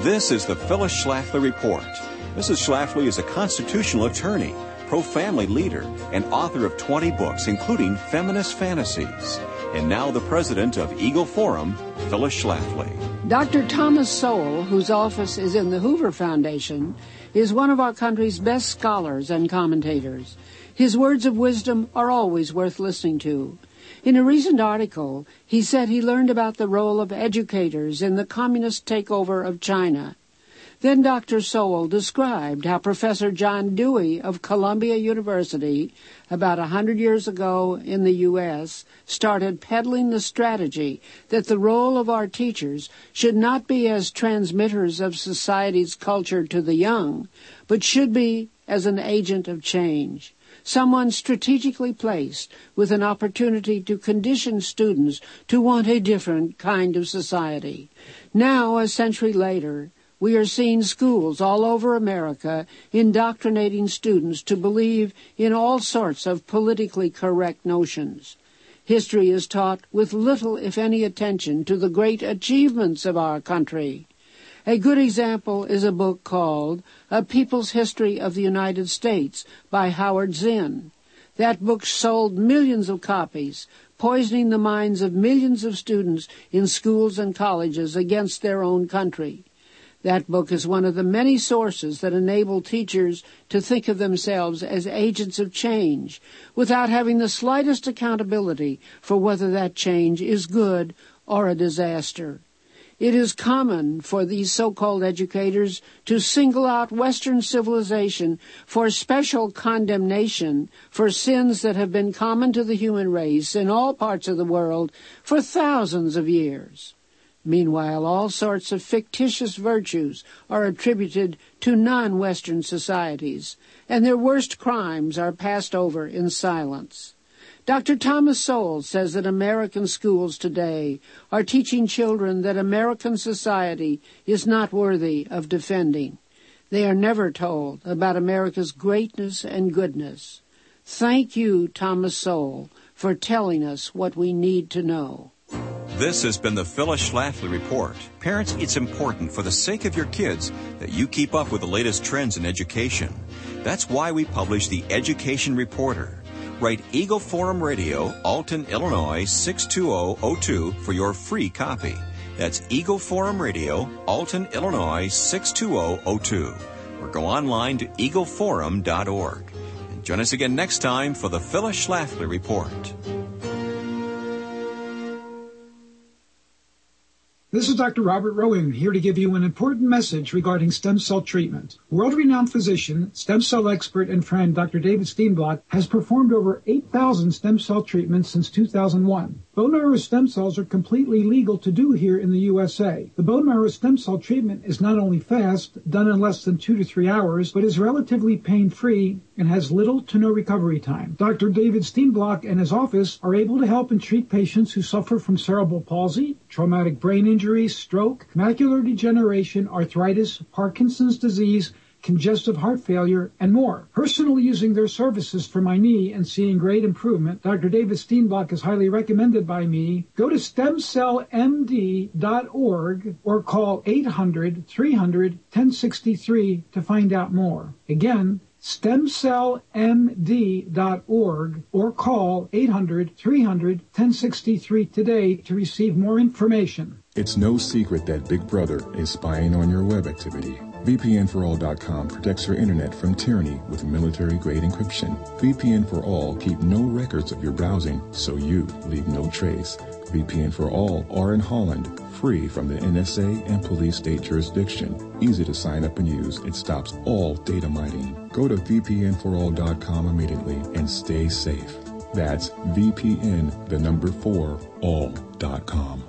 This is the Phyllis Schlafly Report. Mrs. Schlafly is a constitutional attorney, pro-family leader, and author of 20 books, including Feminist Fantasies. And now the president of Eagle Forum, Phyllis Schlafly. Dr. Thomas Sowell, whose office is in the Hoover Foundation, is one of our country's best scholars and commentators. His words of wisdom are always worth listening to. In a recent article, he said he learned about the role of educators in the communist takeover of China. Then Dr. Sowell described how Professor John Dewey of Columbia University, about 100 years ago in the U.S., started peddling the strategy that the role of our teachers should not be as transmitters of society's culture to the young, but should be as an agent of change. Someone strategically placed with an opportunity to condition students to want a different kind of society. Now, a century later, we are seeing schools all over America indoctrinating students to believe in all sorts of politically correct notions. History is taught with little, if any, attention to the great achievements of our country. A good example is a book called A People's History of the United States by Howard Zinn. That book sold millions of copies, poisoning the minds of millions of students in schools and colleges against their own country. That book is one of the many sources that enable teachers to think of themselves as agents of change without having the slightest accountability for whether that change is good or a disaster. It is common for these so-called educators to single out Western civilization for special condemnation for sins that have been common to the human race in all parts of the world for thousands of years. Meanwhile, all sorts of fictitious virtues are attributed to non-Western societies, and their worst crimes are passed over in silence. Dr. Thomas Sowell says that American schools today are teaching children that American society is not worthy of defending. They are never told about America's greatness and goodness. Thank you, Thomas Sowell, for telling us what we need to know. This has been the Phyllis Schlafly Report. Parents, it's important for the sake of your kids that you keep up with the latest trends in education. That's why we publish the Education Reporter. Write Eagle Forum Radio, Alton, Illinois, 62002 for your free copy. That's Eagle Forum Radio, Alton, Illinois, 62002. Or go online to eagleforum.org. And join us again next time for the Phyllis Schlafly Report. This is Dr. Robert Rowan here to give you an important message regarding stem cell treatment. World-renowned physician, stem cell expert, and friend Dr. David Steenblock has performed over 8,000 stem cell treatments since 2001. Bone marrow stem cells are completely legal to do here in the USA. The bone marrow stem cell treatment is not only fast, done in less than 2 to 3 hours, but is relatively pain-free and has little to no recovery time. Dr. David Steenblock and his office are able to help and treat patients who suffer from cerebral palsy, traumatic brain injury, stroke, macular degeneration, arthritis, Parkinson's disease, congestive heart failure, and more. Personally using their services for my knee and seeing great improvement, Dr. David Steenblock is highly recommended by me. Go to stemcellmd.org or call 800-300-1063 to find out more. Again, stemcellmd.org or call 800-300-1063 today to receive more information. It's no secret that Big Brother is spying on your web activity. VPNforall.com protects your internet from tyranny with military-grade encryption. VPN for All keep no records of your browsing, so you leave no trace. VPN for All are in Holland, free from the NSA and police state jurisdiction. Easy to sign up and use. It stops all data mining. Go to VPNforall.com immediately and stay safe. That's VPN4all.com.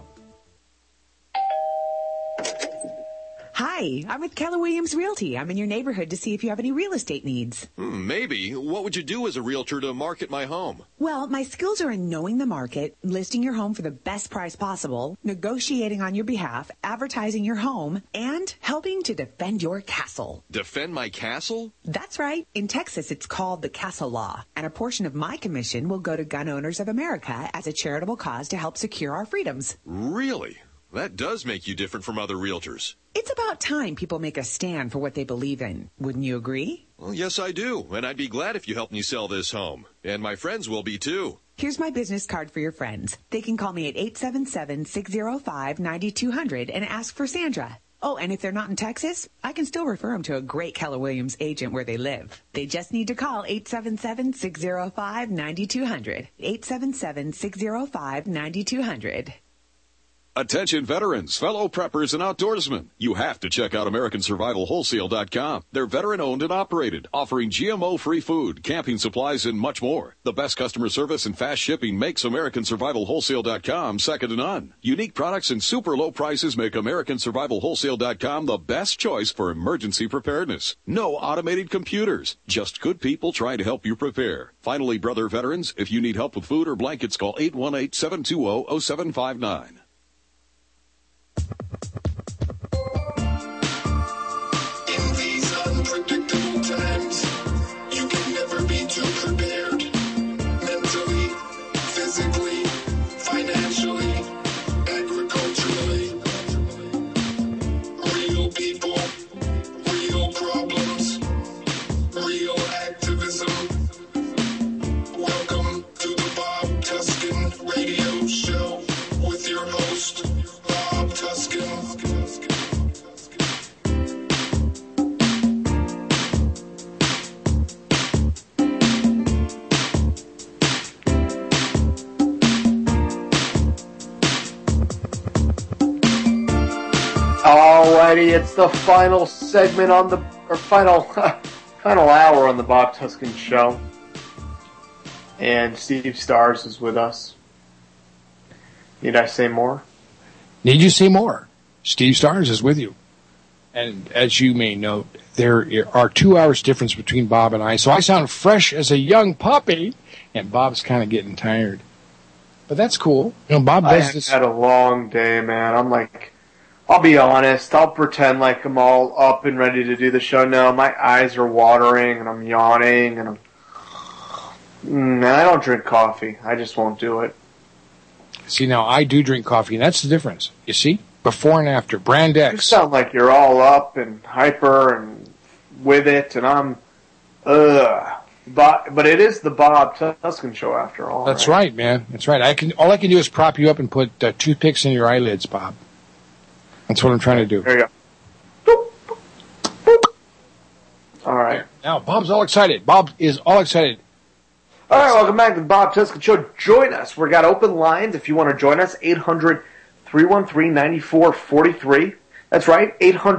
Hi, I'm with Keller Williams Realty. I'm in your neighborhood to see if you have any real estate needs. Maybe. What would you do as a realtor to market my home? Well, my skills are in knowing the market, listing your home for the best price possible, negotiating on your behalf, advertising your home, and helping to defend your castle. Defend my castle? That's right. In Texas, it's called the Castle Law, and a portion of my commission will go to Gun Owners of America as a charitable cause to help secure our freedoms. Really? That does make you different from other realtors. It's about time people make a stand for what they believe in. Wouldn't you agree? Well, yes, I do. And I'd be glad if you helped me sell this home. And my friends will be, too. Here's my business card for your friends. They can call me at 877-605-9200 and ask for Sandra. Oh, and if they're not in Texas, I can still refer them to a great Keller Williams agent where they live. They just need to call 877-605-9200. 877-605-9200. Attention veterans, fellow preppers, and outdoorsmen. You have to check out AmericanSurvivalWholesale.com. They're veteran-owned and operated, offering GMO-free food, camping supplies, and much more. The best customer service and fast shipping makes AmericanSurvivalWholesale.com second to none. Unique products and super low prices make AmericanSurvivalWholesale.com the best choice for emergency preparedness. No automated computers, just good people trying to help you prepare. Finally, brother veterans, if you need help with food or blankets, call 818-720-0759. In these unpredictable times, you can never be too prepared. Mentally, physically, financially, agriculturally. Real people, real problems, real activism. Welcome to the Bob Tuskin Radio Show with your host, Bob Tuskin. Alrighty, it's the final segment on the, or final hour on the Bob Tuskin Show. And Steve Stars is with us. Need I say more? Need you say more? Steve Stars is with you. And as you may note, there are 2 hours difference between Bob and I, so I sound fresh as a young puppy, and Bob's kind of getting tired. But that's cool. You know, Bob does this. I had a long day, man. I'm like, I'll be honest, I'll pretend like I'm all up and ready to do the show. No, my eyes are watering, and I'm yawning, and I don't drink coffee. I just won't do it. See, now I do drink coffee, and that's the difference. You see? Before and after. Brand X. You sound like you're all up and hyper and with it, and I'm, But it is the Bob Tuskin Show after all. That's right, man. That's right. All I can do is prop you up and put toothpicks in your eyelids, Bob. That's what I'm trying to do. There you go. Boop, boop. All right. Now, Bob's all excited. Bob is all excited. All right, welcome back to the Bob Tuskin Show. Join us. We've got open lines if you want to join us. 800-313-9443. That's right,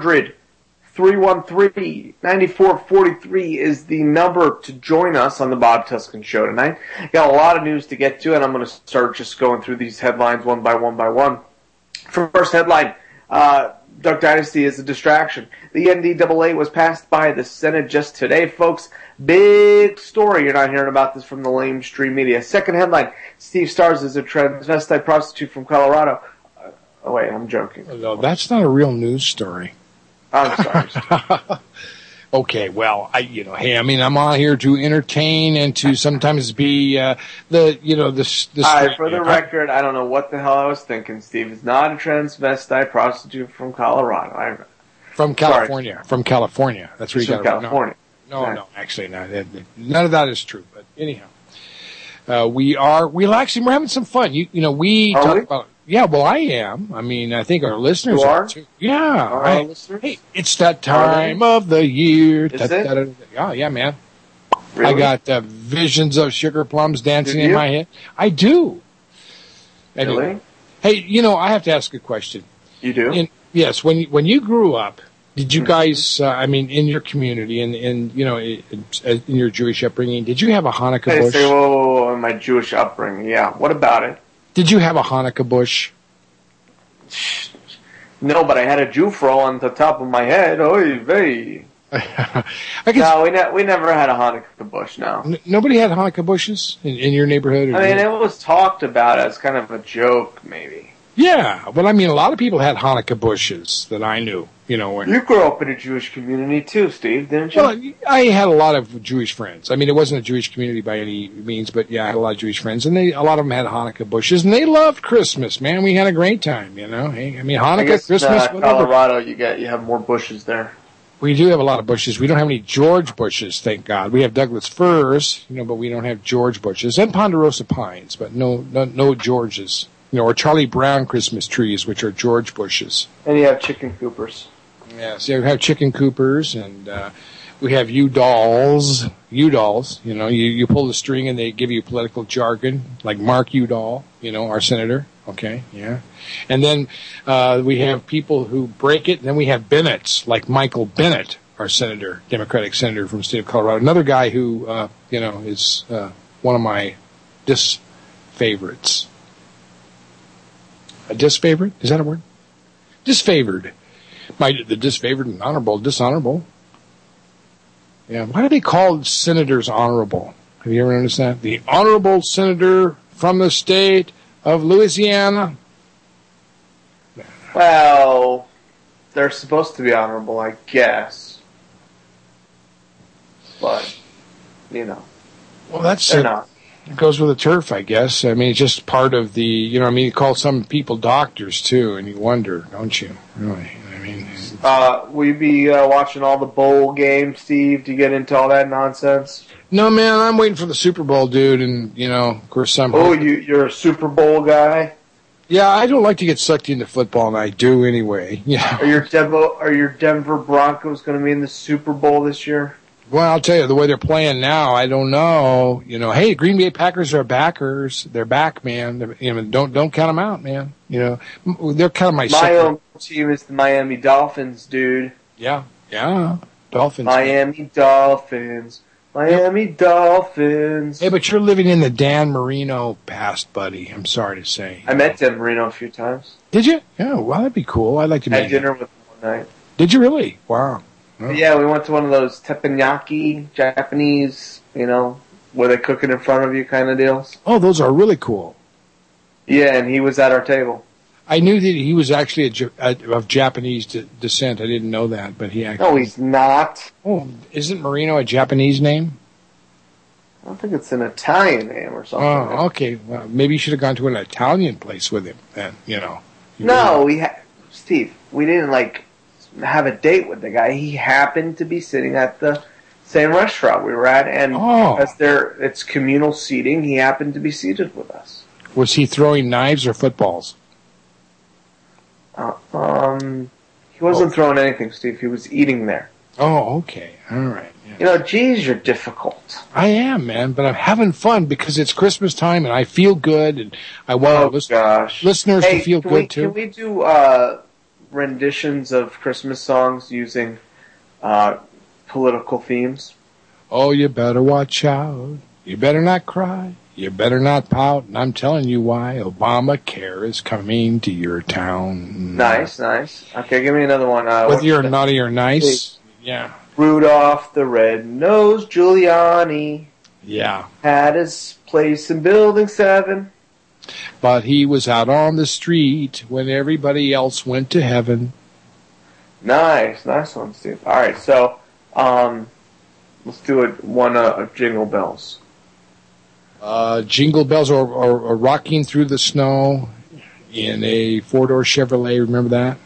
800-313-9443 is the number to join us on the Bob Tuskin Show tonight. Got a lot of news to get to, and I'm going to start just going through these headlines one by one. First headline, Duck Dynasty is a distraction. The NCAA was passed by the Senate just today, folks. Big story. You're not hearing about this from the lamestream media. Second headline, Steve Stars is a transvestite prostitute from Colorado. Oh, wait, I'm joking. No, that's not a real news story. I'm sorry. Okay, well, I'm on here to entertain and to sometimes be the. All right, for the record, I don't know what the hell I was thinking, Steve. It's not a transvestite prostitute from Colorado. From California. Sorry. From California. That's where you got it. California. No, actually, no. None of that is true. But anyhow, we are relaxing. We're having some fun. We talk about. Yeah, well, I am. I mean, I think our listeners are too. Yeah. Our listeners? Hey, it's that time of the year. Is it? Yeah, man. Really? I got visions of sugar plums dancing in my head. I do. Really? Hey, I have to ask a question. You do? Yes. When you grew up, did you guys, in your community and in your Jewish upbringing, did you have a Hanukkah bush? In my Jewish upbringing, yeah. What about it? Did you have a Hanukkah bush? No, but I had a Jufro on the top of my head. Oy vey. No, we never had a Hanukkah bush, no. Nobody had Hanukkah bushes in your neighborhood? It was talked about as kind of a joke, maybe. Yeah, but I mean, a lot of people had Hanukkah bushes that I knew. You know, You grew up in a Jewish community too, Steve, didn't you? well, I had a lot of Jewish friends. I mean, it wasn't a Jewish community by any means, but yeah, I had a lot of Jewish friends, and a lot of them had Hanukkah bushes, and they loved Christmas. Man, we had a great time. You know, hey, I mean, Hanukkah, I guess Christmas, in whatever. Colorado, you have more bushes there. We do have a lot of bushes. We don't have any George bushes, thank God. We have Douglas firs, you know, but we don't have George bushes, and Ponderosa pines, but no Georges. You know, or Charlie Brown Christmas trees, which are George bushes. And you have chicken coopers. Yes, you have chicken coopers, and we have Udalls. Udalls, you know, you pull the string and they give you political jargon, like Mark Udall, you know, our senator. Okay, yeah. And then we have people who break it, and then we have Bennett's, like Michael Bennett, our senator, Democratic senator from the state of Colorado. Another guy who, you know, is one of my disfavorites. A disfavorite? Is that a word? Disfavored. The disfavored and honorable, dishonorable. Yeah, why do they call senators honorable? Have you ever noticed that? The honorable senator from the state of Louisiana. Well, they're supposed to be honorable, I guess. But, you know. Well, that's they're not. It goes with the turf, I guess. I mean, it's just part of the, you know, I mean, you call some people doctors, too, and you wonder, don't you? Really? I mean... will you be watching all the bowl games, Steve? Do you get into all that nonsense? No, man, I'm waiting for the Super Bowl, dude, and, you know, of course, somehow... Oh, you're a Super Bowl guy? Yeah, I don't like to get sucked into football, and I do anyway. Yeah. Are your Denver Broncos going to be in the Super Bowl this year? Well, I'll tell you, the way they're playing now, I don't know. You know, hey, Green Bay Packers are backers. They're back, man. You know, don't count them out, man. You know, they're kind of my own team is the Miami Dolphins, dude. Yeah, Dolphins. Miami Dolphins. Hey, but you're living in the Dan Marino past, buddy. I'm sorry to say. I met Dan Marino a few times. Did you? Yeah, well, that'd be cool. I'd like to meet him. Had dinner with him one night. Did you really? Wow. Oh. Yeah, we went to one of those teppanyaki, Japanese, you know, where they cook it in front of you kind of deals. Oh, those are really cool. Yeah, and he was at our table. I knew that he was actually of Japanese descent. I didn't know that, but he actually... No, he's not. Oh, isn't Marino a Japanese name? I don't think it's an Italian name or something. Oh, okay. Well, maybe you should have gone to an Italian place with him then, you know. No, Steve, we didn't, have a date with the guy. He happened to be sitting at the same restaurant we were at, and as it's communal seating, he happened to be seated with us. Was he throwing knives or footballs? He wasn't throwing anything, Steve. He was eating there. Oh, okay. All right. Yeah. You know, geez, you're difficult. I am, man, but I'm having fun because it's Christmas time and I feel good, and I want listeners to feel good too. Can we do renditions of Christmas songs using political themes? Oh, you better watch out. You better not cry. You better not pout. And I'm telling you why. Obamacare is coming to your town. Nice. Okay, give me another one. Whether you're naughty or nice. Yeah. Rudolph the Red-Nosed Giuliani. Yeah. Had his place in Building 7. But he was out on the street when everybody else went to heaven. Nice one, Steve. All right, so let's do one of Jingle Bells. Jingle Bells or Rocking Through the Snow in a four-door Chevrolet. Remember that?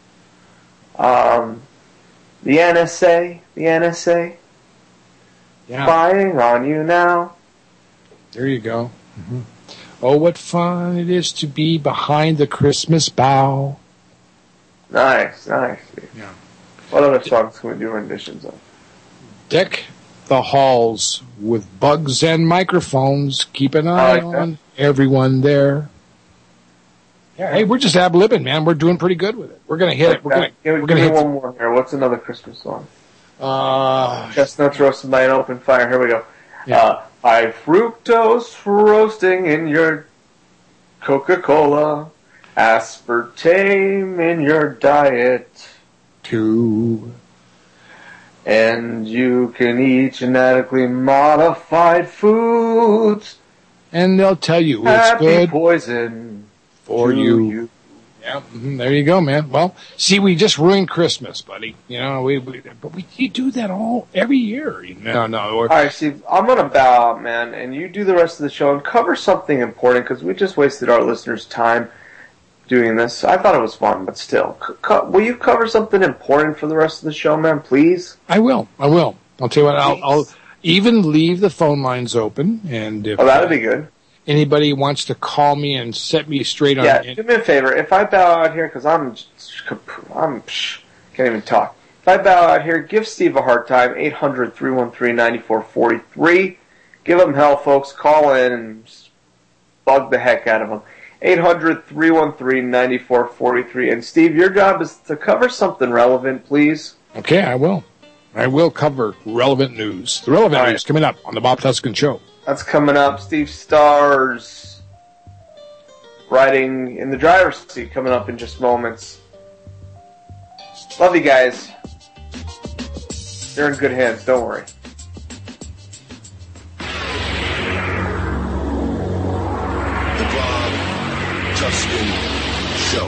The NSA. Yeah. Spying on you now. There you go. Mm-hmm. Oh, what fun it is to be behind the Christmas bough. Nice. Yeah. What other songs can we do renditions of? Deck the halls with bugs and microphones. Keep an eye on everyone there. Yeah, hey, we're just ad-libbing, man. We're doing pretty good with it. We're going to hit it. We're going to hit one more here. What's another Christmas song? Chestnuts roasted by an open fire. Here we go. Yeah. High fructose roasting in your Coca-Cola. Aspartame in your diet. Too. And you can eat genetically modified foods. And they'll tell you it's Happy good poison for you. Yeah, there you go, man. Well, see, we just ruined Christmas, buddy. You know, you do that every year. No. All right, Steve, I'm going to bow out, man, and you do the rest of the show and cover something important because we just wasted our listeners' time doing this. I thought it was fun, but still. Will you cover something important for the rest of the show, man, please? I will. I'll tell you what, I'll even leave the phone lines open. And if, that'd be good. Anybody wants to call me and set me straight on. Yeah, do me a favor. If I bow out here, because I'm can't even talk. If I bow out here, give Steve a hard time. 800-313-9443. Give him hell, folks. Call in and bug the heck out of him. 800-313-9443. And Steve, your job is to cover something relevant, please. Okay, I will. I will cover relevant news. The relevant news coming up on the Bob Tuskin Show. That's coming up. Steve Stars riding in the driver's seat coming up in just moments. Love you guys. You're in good hands. Don't worry. The Bob Tuskin Show.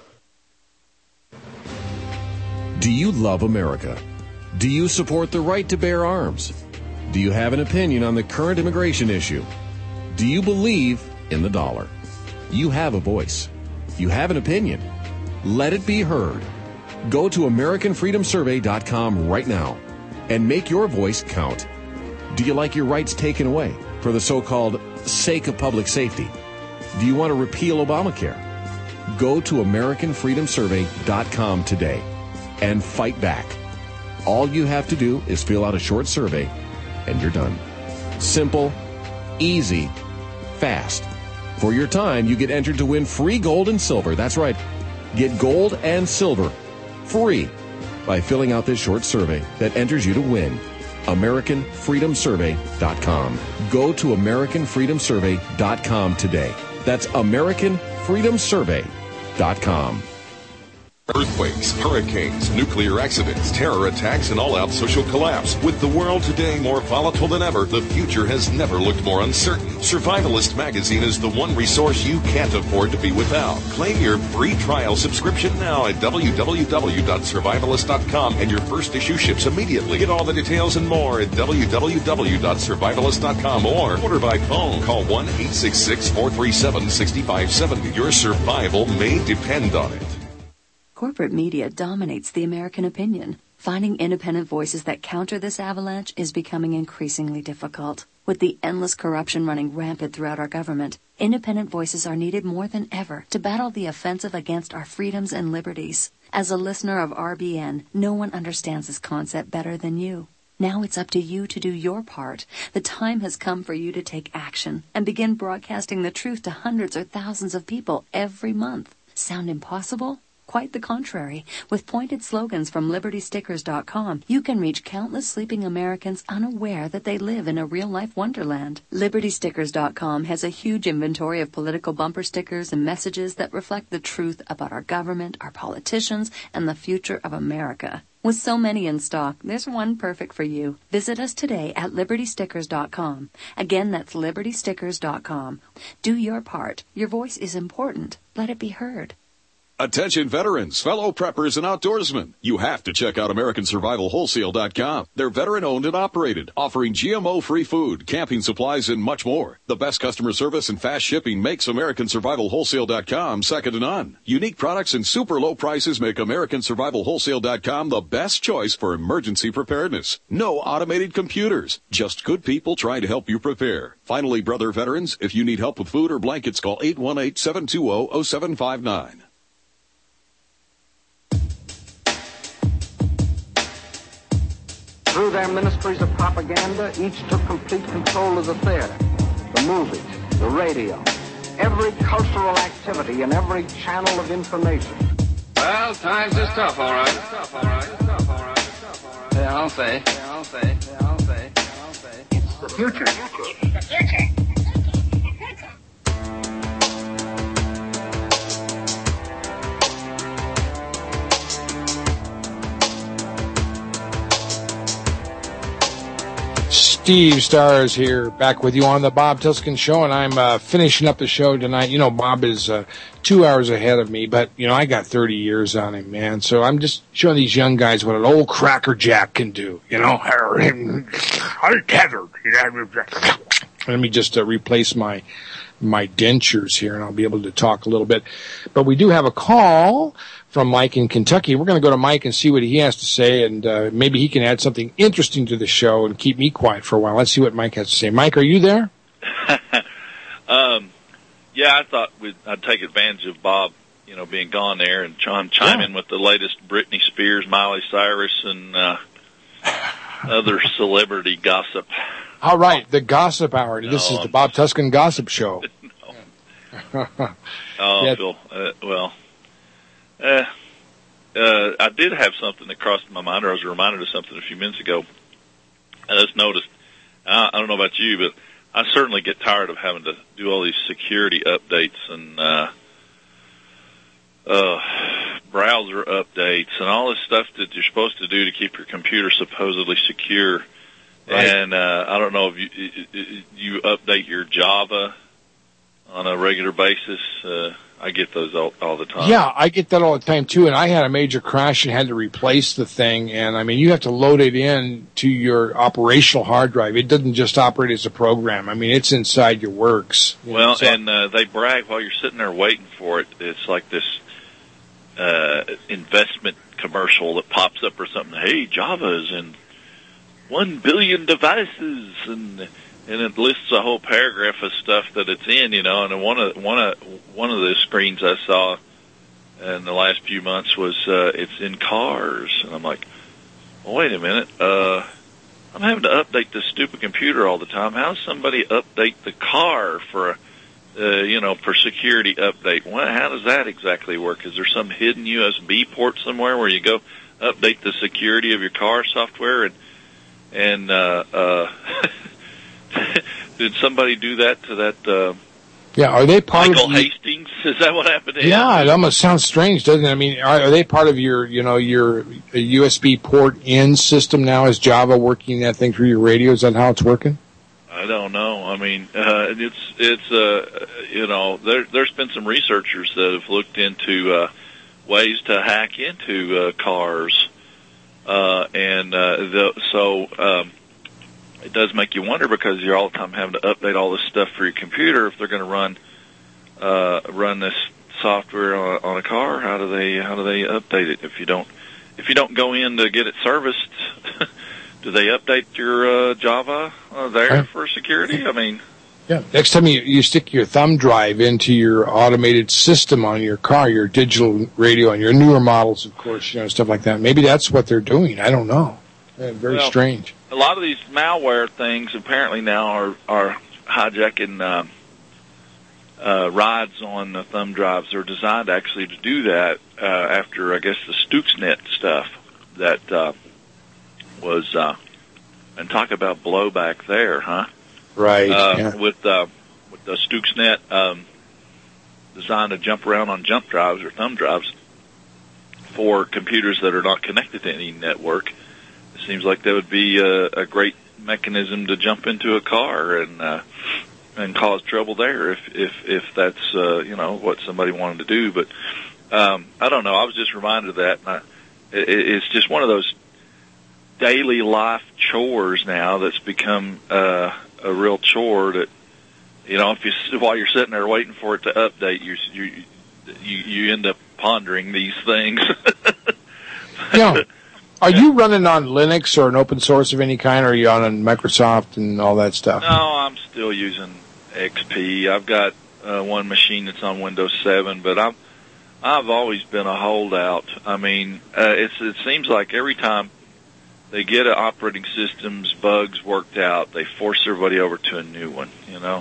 Do you love America? Do you support the right to bear arms? Do you have an opinion on the current immigration issue? Do you believe in the dollar? You have a voice. You have an opinion. Let it be heard. Go to AmericanFreedomSurvey.com right now and make your voice count. Do you like your rights taken away for the so-called sake of public safety? Do you want to repeal Obamacare? Go to AmericanFreedomSurvey.com today and fight back. All you have to do is fill out a short survey and you're done. Simple, easy, fast. For your time, you get entered to win free gold and silver. That's right. Get gold and silver free by filling out this short survey that enters you to win. AmericanFreedomSurvey.com. Go to AmericanFreedomSurvey.com today. That's AmericanFreedomSurvey.com. Earthquakes, hurricanes, nuclear accidents, terror attacks, and all-out social collapse. With the world today more volatile than ever, the future has never looked more uncertain. Survivalist magazine is the one resource you can't afford to be without. Claim your free trial subscription now at www.survivalist.com, and your first issue ships immediately. Get all the details and more at www.survivalist.com or order by phone. Call 1-866-437-6570. Your survival may depend on it. Corporate media dominates the American opinion. Finding independent voices that counter this avalanche is becoming increasingly difficult. With the endless corruption running rampant throughout our government, independent voices are needed more than ever to battle the offensive against our freedoms and liberties. As a listener of RBN, no one understands this concept better than you. Now it's up to you to do your part. The time has come for you to take action and begin broadcasting the truth to hundreds or thousands of people every month. Sound impossible? Quite the contrary. With pointed slogans from LibertyStickers.com, you can reach countless sleeping Americans unaware that they live in a real-life wonderland. LibertyStickers.com has a huge inventory of political bumper stickers and messages that reflect the truth about our government, our politicians, and the future of America. With so many in stock, there's one perfect for you. Visit us today at LibertyStickers.com. Again, that's LibertyStickers.com. Do your part. Your voice is important. Let it be heard. Attention veterans, fellow preppers, and outdoorsmen. You have to check out AmericanSurvivalWholesale.com. They're veteran-owned and operated, offering GMO-free food, camping supplies, and much more. The best customer service and fast shipping makes AmericanSurvivalWholesale.com second to none. Unique products and super low prices make AmericanSurvivalWholesale.com the best choice for emergency preparedness. No automated computers, just good people trying to help you prepare. Finally, brother veterans, if you need help with food or blankets, call 818-720-0759. Through their ministries of propaganda, each took complete control of the theater, the movies, the radio, every cultural activity and every channel of information. Well, times is tough, all right. Yeah, I'll say. It's the future. Steve Stars here, back with you on the Bob Tuskin Show, and I'm finishing up the show tonight. You know, Bob is 2 hours ahead of me, but, you know, I got 30 years on him, man. So I'm just showing these young guys what an old Cracker Jack can do, you know. Let me just replace my dentures here, and I'll be able to talk a little bit. But we do have a call from Mike in Kentucky. We're going to go to Mike and see what he has to say, and maybe he can add something interesting to the show and keep me quiet for a while. Let's see what Mike has to say. Mike, are you there? Yeah, I thought I'd take advantage of Bob, you know, being gone there and chime in with the latest Britney Spears, Miley Cyrus, and other celebrity gossip. All right, the Gossip Hour. This is the Bob Tuskin Gossip Show. Phil, I did have something that crossed my mind, or I was reminded of something a few minutes ago. I just noticed, I don't know about you, but I certainly get tired of having to do all these security updates and browser updates and all this stuff that you're supposed to do to keep your computer supposedly secure. Right. And I don't know if you update your Java on a regular basis. I get those all the time. Yeah, I get that all the time, too. And I had a major crash and had to replace the thing. And, I mean, you have to load it in to your operational hard drive. It doesn't just operate as a program. I mean, it's inside your works. Well, and they brag while you're sitting there waiting for it. It's like this investment commercial that pops up or something. Hey, Java is in 1 billion devices, and it lists a whole paragraph of stuff that it's in, you know. And one of the screens I saw in the last few months was it's in cars, and I'm like, well, wait a minute, I'm having to update this stupid computer all the time. How does somebody update the car for for security update? How does that exactly work? Is there some hidden USB port somewhere where you go update the security of your car software and did somebody do that to that? Yeah, are they part Michael of Hastings? Is that what happened to him? Yeah, it almost sounds strange, doesn't it? I mean, are they part of your USB port in system now? Is Java working that thing through your radio? Is that how it's working? I don't know. I mean, there's been some researchers that have looked into ways to hack into cars, it does make you wonder, because you're all the time having to update all this stuff for your computer. If they're going to run this software on a car, how do they update it? If you don't go in to get it serviced, do they update your Java there for security? I mean, yeah. Next time you stick your thumb drive into your automated system on your car, your digital radio, and your newer models, of course, stuff like that. Maybe that's what they're doing. I don't know. Very strange. A lot of these malware things apparently now are hijacking rides on the thumb drives. They're designed actually to do that after, I guess, the Stuxnet stuff that was, and talk about blowback there, huh? Right. Yeah. With the Stuxnet designed to jump around on jump drives or thumb drives for computers that are not connected to any network. It seems like that would be a great mechanism to jump into a car and cause trouble there if that's what somebody wanted to do. But I don't know. I was just reminded of that. And it's just one of those daily life chores now that's become a real chore. That while you're sitting there waiting for it to update, you end up pondering these things. Yeah. Are you running on Linux or an open source of any kind, or are you on Microsoft and all that stuff? No, I'm still using XP. I've got one machine that's on Windows 7, but I've always been a holdout. I mean, it seems like every time they get an operating system's bugs worked out, they force everybody over to a new one, And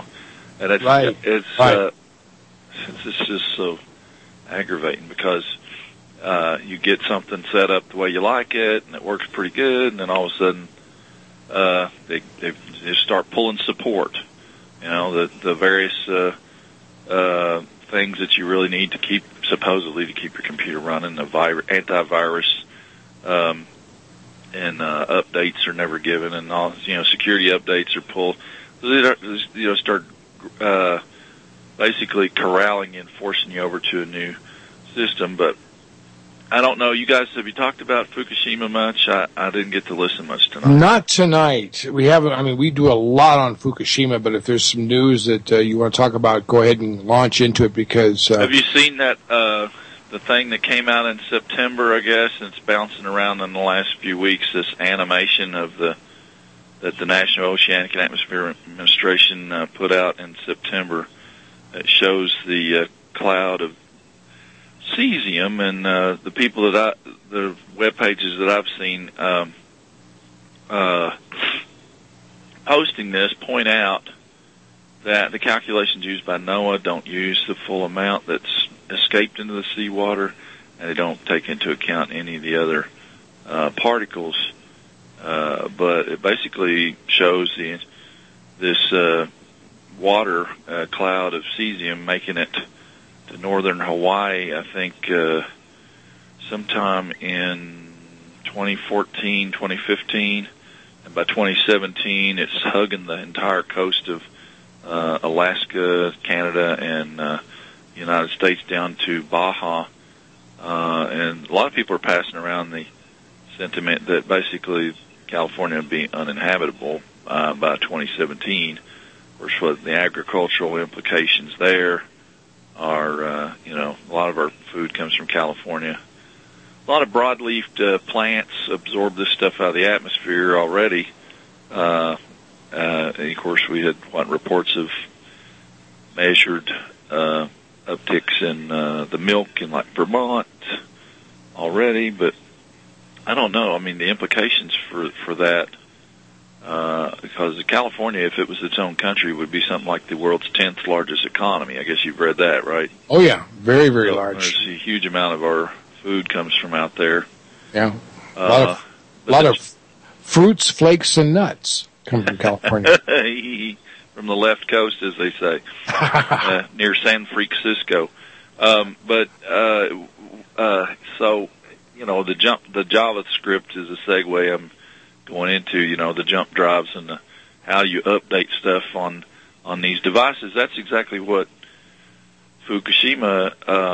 it's just so aggravating, because you get something set up the way you like it, and it works pretty good, and then all of a sudden they just start pulling support. The various things that you really need to supposedly keep your computer running, the antivirus and updates updates are never given, and all, security updates are pulled. They start basically corralling and forcing you over to a new system. But I don't know. You guys, have you talked about Fukushima much? I didn't get to listen much tonight. Not tonight. We haven't. I mean, we do a lot on Fukushima, but if there's some news that you want to talk about, go ahead and launch into it because. Have you seen that the thing that came out in September? I guess and it's bouncing around in the last few weeks. This animation of that the National Oceanic and Atmospheric Administration put out in September. It shows the cloud of cesium, and the people the web pages that I've seen posting this point out that the calculations used by NOAA don't use the full amount that's escaped into the seawater, and they don't take into account any of the other particles. But it basically shows this water cloud of cesium making it to northern Hawaii, I think, sometime in 2014, 2015, and by 2017 it's hugging the entire coast of Alaska, Canada, and United States down to Baja. And a lot of people are passing around the sentiment that basically California would be uninhabitable by 2017. Of course, what the agricultural implications there are, a lot of our food comes from California. A lot of broadleafed plants absorb this stuff out of the atmosphere already. And of course, we had reports of measured upticks in the milk in like Vermont already, but I don't know. I mean, the implications for that, because California, if it was its own country, would be something like the world's 10th largest economy. I guess you've read that, right? Oh yeah, very, very large. There's a huge amount of our food comes from out there. Yeah, a lot of fruits, flakes, and nuts come from California. From the left coast, as they say, near San Francisco. So, the JavaScript is a segue I'm going into, the jump drives and how you update stuff on these devices. That's exactly what Fukushima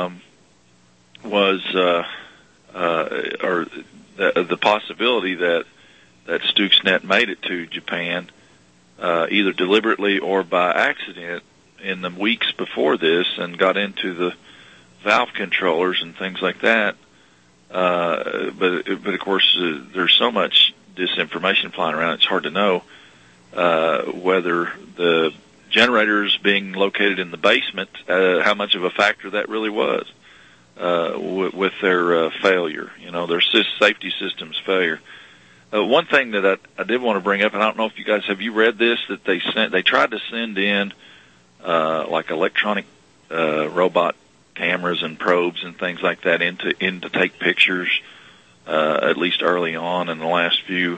was, or the possibility that Stuxnet made it to Japan, either deliberately or by accident in the weeks before this, and got into the valve controllers and things like that. But of course, there's so much disinformation flying around, it's hard to know whether the generators being located in the basement, how much of a factor that really was with their failure, their safety systems failure. One thing that I did want to bring up, and I don't know if you guys, have you read this, that they tried to send in like electronic robot cameras and probes and things like that in to take pictures, at least early on in the last few,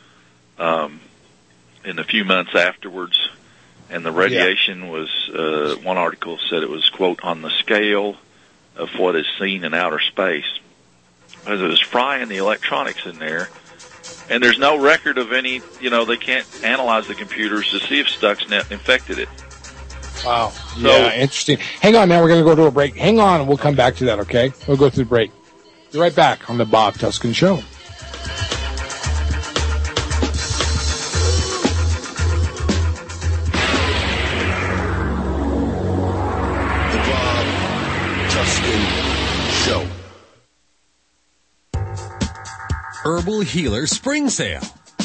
in the few months afterwards. And the radiation was, one article said it was, quote, on the scale of what is seen in outer space. Because it was frying the electronics in there. And there's no record of any, they can't analyze the computers to see if Stuxnet infected it. Wow. Yeah, interesting. Hang on, man. We're going to go to a break. Hang on, and we'll come back to that, okay? We'll go through the break. Be right back on the Bob Tuskin Show. The Bob Tuskin Show. Herbal Healer Spring Sale.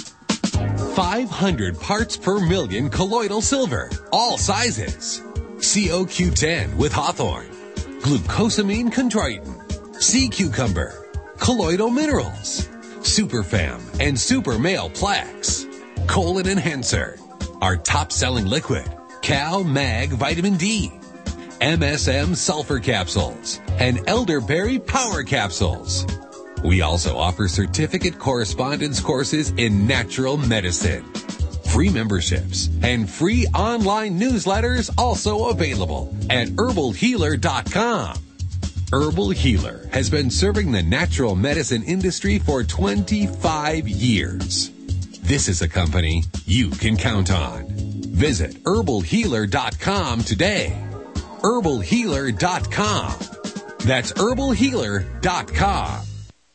500 parts per million colloidal silver, all sizes. COQ10 with Hawthorne, glucosamine chondroitin, sea cucumber, colloidal minerals, Superfam and Super Male Plaques, colon enhancer, our top-selling liquid, Cal Mag Vitamin D, MSM sulfur capsules, and elderberry power capsules. We also offer certificate correspondence courses in natural medicine. Free memberships and free online newsletters also available at herbalhealer.com. Herbal Healer has been serving the natural medicine industry for 25 years. This is a company you can count on. Visit herbalhealer.com today. herbalhealer.com. That's herbalhealer.com.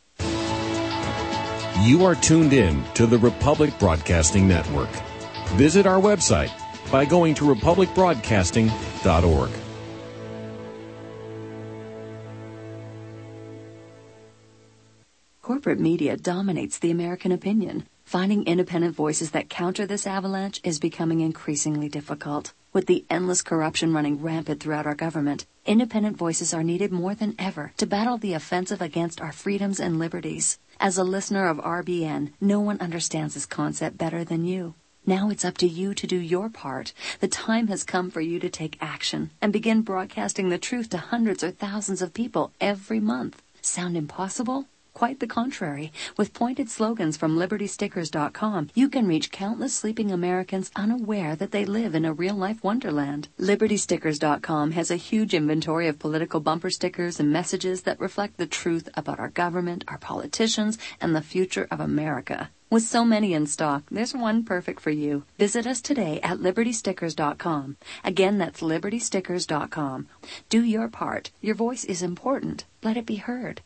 You are tuned in to the Republic Broadcasting Network. Visit our website by going to republicbroadcasting.org. Corporate media dominates the American opinion. Finding independent voices that counter this avalanche is becoming increasingly difficult. With the endless corruption running rampant throughout our government, independent voices are needed more than ever to battle the offensive against our freedoms and liberties. As a listener of RBN, no one understands this concept better than you. Now it's up to you to do your part. The time has come for you to take action and begin broadcasting the truth to hundreds or thousands of people every month. Sound impossible? Quite the contrary. With pointed slogans from LibertyStickers.com, you can reach countless sleeping Americans unaware that they live in a real-life wonderland. LibertyStickers.com has a huge inventory of political bumper stickers and messages that reflect the truth about our government, our politicians, and the future of America. With so many in stock, there's one perfect for you. Visit us today at LibertyStickers.com. Again, that's LibertyStickers.com. Do your part. Your voice is important. Let it be heard.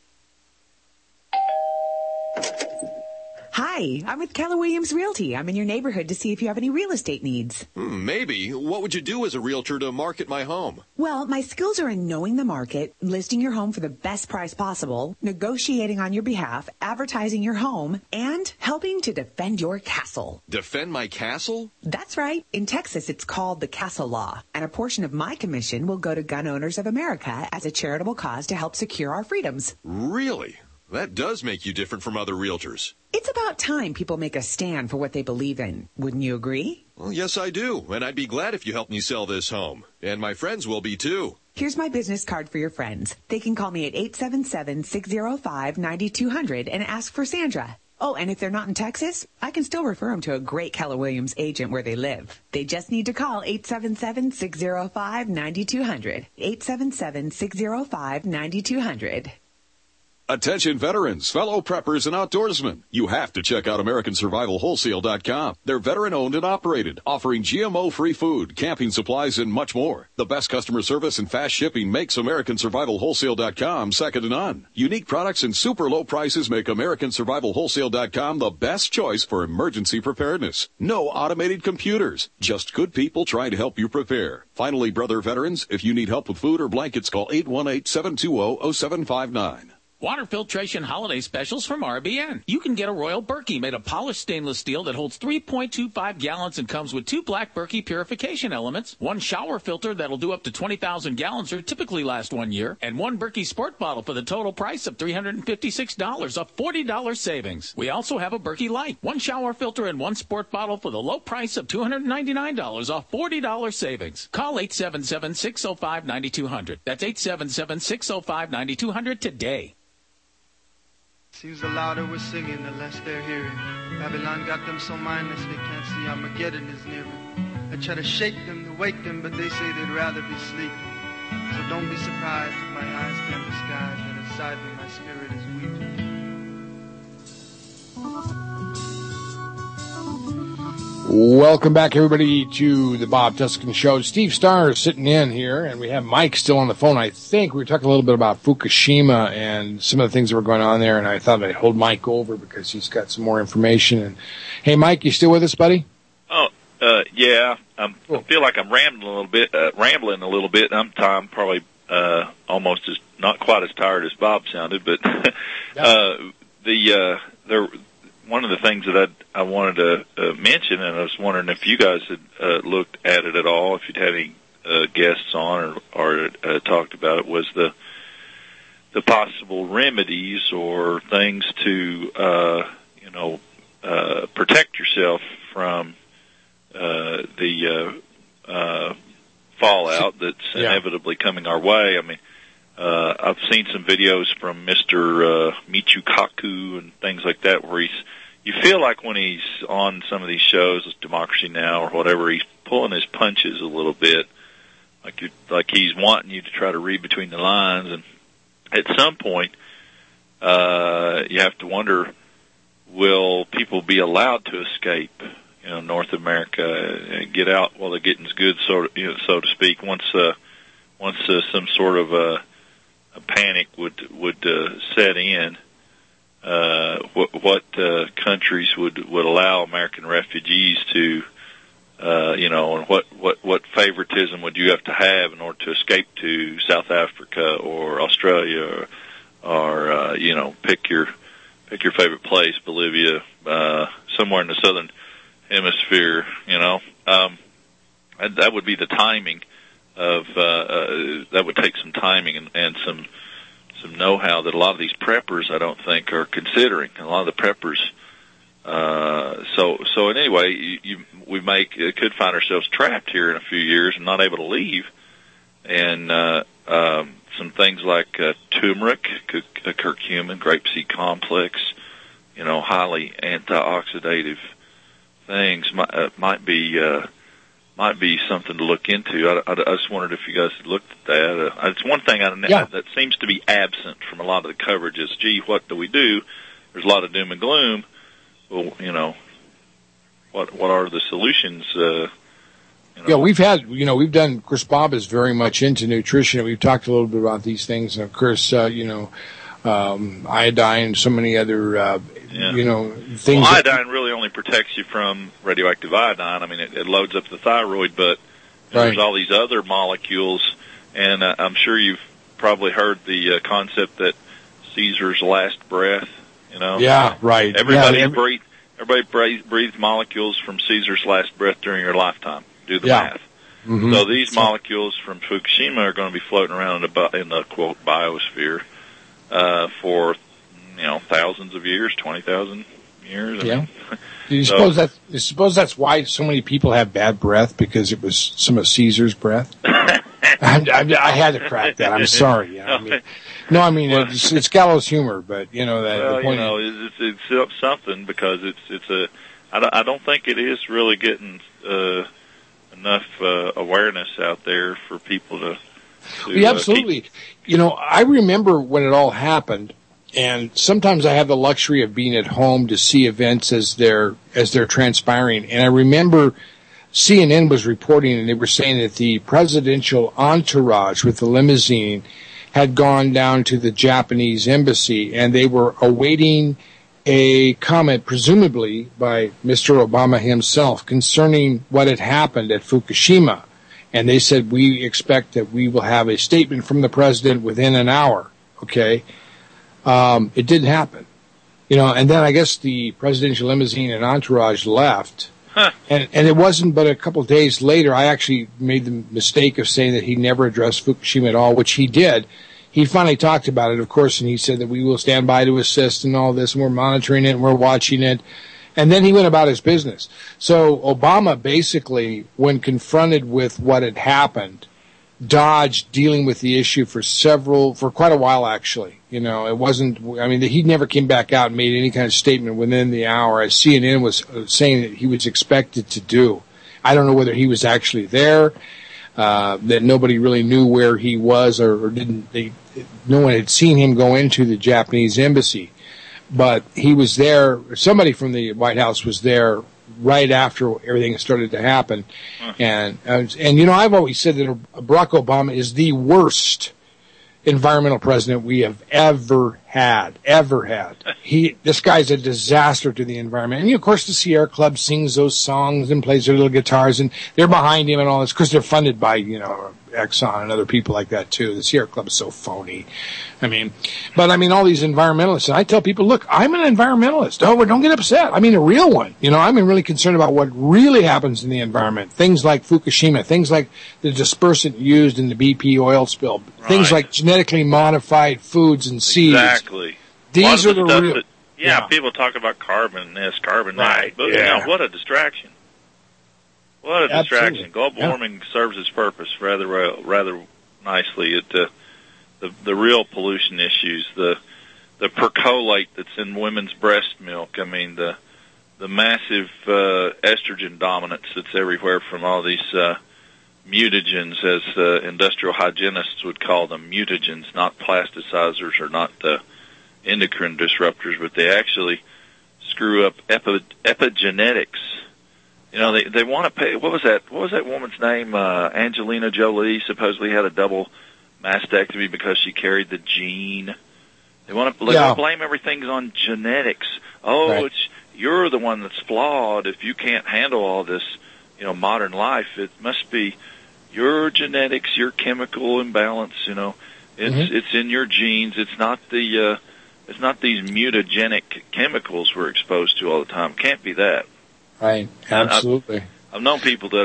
Hi, I'm with Keller Williams Realty. I'm in your neighborhood to see if you have any real estate needs. Maybe. What would you do as a realtor to market my home? Well, my skills are in knowing the market, listing your home for the best price possible, negotiating on your behalf, advertising your home, and helping to defend your castle. Defend my castle? That's right. In Texas, it's called the Castle Law, and a portion of my commission will go to Gun Owners of America as a charitable cause to help secure our freedoms. Really? That does make you different from other realtors. It's about time people make a stand for what they believe in. Wouldn't you agree? Well, yes, I do. And I'd be glad if you helped me sell this home. And my friends will be, too. Here's my business card for your friends. They can call me at 877-605-9200 and ask for Sandra. Oh, and if they're not in Texas, I can still refer them to a great Keller Williams agent where they live. They just need to call 877-605-9200. 877-605-9200. Attention veterans, fellow preppers, and outdoorsmen. You have to check out AmericanSurvivalWholesale.com. They're veteran-owned and operated, offering GMO-free food, camping supplies, and much more. The best customer service and fast shipping makes AmericanSurvivalWholesale.com second to none. Unique products and super low prices make AmericanSurvivalWholesale.com the best choice for emergency preparedness. No automated computers, just good people trying to help you prepare. Finally, brother veterans, if you need help with food or blankets, call 818-720-0759. Water filtration holiday specials from RBN. You can get a Royal Berkey made of polished stainless steel that holds 3.25 gallons and comes with 2 black Berkey purification elements, 1 shower filter that'll do up to 20,000 gallons or typically last 1 year, and 1 Berkey Sport bottle for the total price of $356, a $40 savings. We also have a Berkey Light, 1 shower filter and 1 sport bottle for the low price of $299, a $40 savings. Call 877-605-9200. That's 877-605-9200 today. Seems the louder we're singing, the less they're hearing. Babylon got them so mindless they can't see Armageddon is nearing. I try to shake them, to wake them, but they say they'd rather be sleeping. So don't be surprised if my eyes can disguise that inside me my spirit is weeping. Welcome back, everybody, to the Bob Tuscan Show. Steve Starr is sitting in here, and we have Mike still on the phone. I think we were talking a little bit about Fukushima and some of the things that were going on there, and I thought I'd hold Mike over because he's got some more information. And hey, Mike, you still with us, buddy? Oh, yeah. I feel like I'm rambling a little bit. I'm probably almost as not quite as tired as Bob sounded, but one of the things that I wanted to mention, and I was wondering if you guys had looked at it at all, if you'd had any guests on or talked about it, was the possible remedies or things to protect yourself from the fallout that's inevitably coming our way. I mean, I've seen some videos from Mr. Michio Kaku and things like that where you feel like when he's on some of these shows, Democracy Now! Or whatever, he's pulling his punches a little bit, like he's wanting you to try to read between the lines. And at some point, you have to wonder will people be allowed to escape, North America and get out while the getting's good, so to speak? Once some sort of a panic would set in, what countries would allow American refugees to, and what favoritism would you have to have in order to escape to South Africa or Australia or pick your favorite place, Bolivia, somewhere in the southern hemisphere, that would be the timing of, that would take some timing and some know-how that a lot of these preppers, I don't think, are considering. A lot of the preppers, so anyway, we could find ourselves trapped here in a few years and not able to leave. And, some things like, turmeric, curcumin, grapeseed complex, highly antioxidative things might be something to look into. I just wondered if you guys had looked at that. It's one thing that seems to be absent from a lot of the coverage is, gee, what do we do? There's a lot of doom and gloom. Well, what are the solutions? Yeah, we've done, of course, Bob is very much into nutrition. We've talked a little bit about these things. And of course, iodine and so many other, things. Well, iodine really only protects you from radioactive iodine. I mean, it loads up the thyroid, but there's all these other molecules. And I'm sure you've probably heard the concept that Caesar's last breath, Yeah, right. Everybody breathes molecules from Caesar's last breath during your lifetime. Do the math. Mm-hmm. So these molecules from Fukushima are going to be floating around in the quote biosphere for thousands of years, 20,000 years. Do you suppose that's why so many people have bad breath, because it was some of Caesar's breath? I had to crack that. I'm sorry. It's gallows humor, but the point it's something, because I don't think it is really getting enough awareness out there for people to absolutely. I remember when it all happened, and sometimes I have the luxury of being at home to see events as they're transpiring. And I remember CNN was reporting, and they were saying that the presidential entourage with the limousine had gone down to the Japanese embassy, and they were awaiting a comment, presumably by Mr. Obama himself, concerning what had happened at Fukushima. And they said, we expect that we will have a statement from the president within an hour. Okay. It didn't happen. And then I guess the presidential limousine and entourage left. Huh. And it wasn't but a couple of days later, I actually made the mistake of saying that he never addressed Fukushima at all, which he did. He finally talked about it, of course, and he said that we will stand by to assist and all this, and we're monitoring it and we're watching it. And then he went about his business. So Obama basically, when confronted with what had happened, dodged dealing with the issue for quite a while, actually. It wasn't, he never came back out and made any kind of statement within the hour, as CNN was saying that he was expected to do. I don't know whether he was actually there, that nobody really knew where he was, or no one had seen him go into the Japanese embassy. But he was there, somebody from the White House was there right after everything started to happen. And I've always said that Barack Obama is the worst environmental president we have ever had. This guy's a disaster to the environment. And of course the Sierra Club sings those songs and plays their little guitars, and they're behind him and all this, because they're funded by, Exxon and other people like that too. The Sierra Club is so phony. All these environmentalists, and I tell people, look, I'm an environmentalist. Don't get upset. I mean, a real one. I'm really concerned about what really happens in the environment. Things like Fukushima, things like the dispersant used in the BP oil spill, things like genetically modified foods and seeds. Exactly. These are the real. People talk about carbon this, carbon that. But what a distraction. What a distraction. Absolutely. Global warming serves its purpose rather nicely. The real pollution issues, the percolate that's in women's breast milk. I mean, the massive estrogen dominance that's everywhere from all these mutagens, as industrial hygienists would call them, mutagens, not plasticizers or not endocrine disruptors, but they actually screw up epigenetics. You know, they want to pay. What was that woman's name? Angelina Jolie supposedly had a double mastectomy because she carried the gene. They want to blame everything on genetics. Oh, Right. You're the one that's flawed if you can't handle all this, you know, modern life. It must be your genetics, your chemical imbalance. You know, it's in your genes. It's not these mutagenic chemicals we're exposed to all the time. Can't be that. Right. Absolutely. I've known people that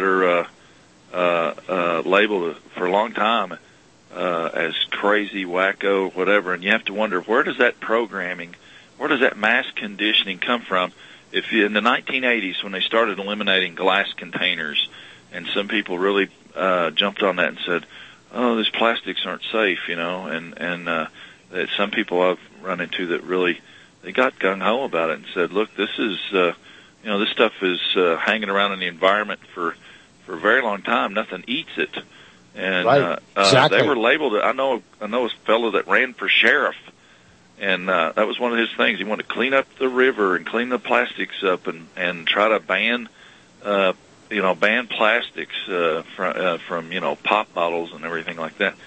are labeled for a long time as crazy, wacko, whatever, and you have to wonder, where does that programming, where does that mass conditioning come from? If in the 1980s, when they started eliminating glass containers, and some people really jumped on that and said, oh, these plastics aren't safe, you know, and that some people I've run into that really, they got gung-ho about it and said, look, this is, you know, this stuff is hanging around in the environment for a very long time. Nothing eats it. And Right. Exactly. they were labeled. I know a fellow that ran for sheriff, and that was one of his things. He wanted to clean up the river and clean the plastics up, and try to ban plastics from you know, pop bottles and everything like that.